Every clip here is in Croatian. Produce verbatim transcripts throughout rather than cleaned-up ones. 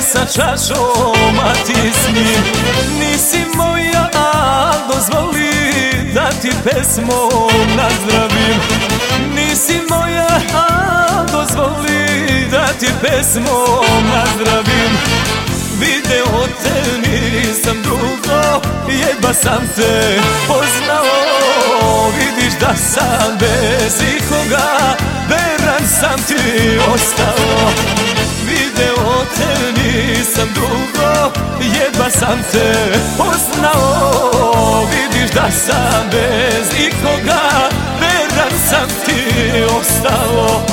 sa čašom, a ti s njim. Nisi moja, a dozvoli da ti pesmom nazdravim. Nisi moja, a dozvoli da ti pesmom nazdravim. Video te nisam dugo, jeba sam te poznao. Vidiš da sam bez ikoga, veran sam ti ostao. Video te nisam dugo, jeba sam te poznao. Vidiš da sam bez ikoga, veran sam ti ostao.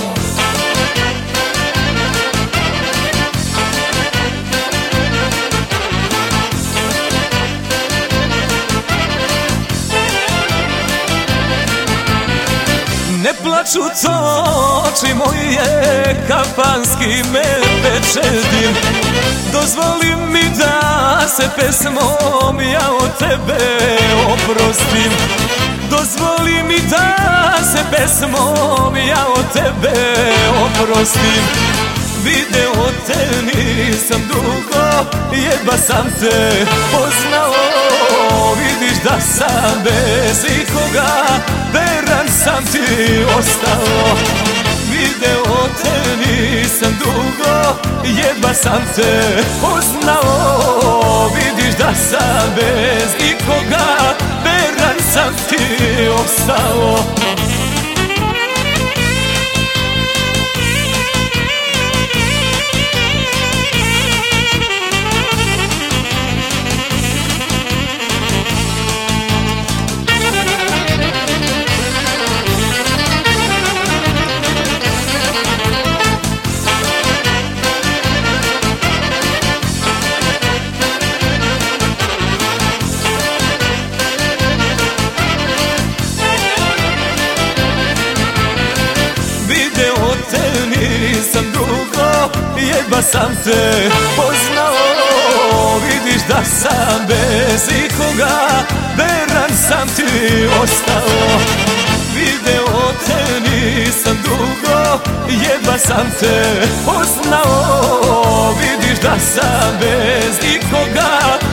Ne plaču to oči moje, kafanski me pečetim. Dozvoli mi da se pesmom ja od tebe oprostim. Dozvoli mi da se pesmom ja od tebe oprostim. Video te nisam dugo, jeba sam te poznao. Vidiš da sam bez ikoga, veran sam ti ostao. Video te nisam dugo, jeba sam te poznao. Vidiš da sam bez ikoga, veran sam ti ostao. Nisam dugo, jeba sam te poznao. Vidiš da sam bez ikoga, veran sam ti ostao. Video te nisam dugo, jeba sam te poznao. Vidiš da sam bez ikoga,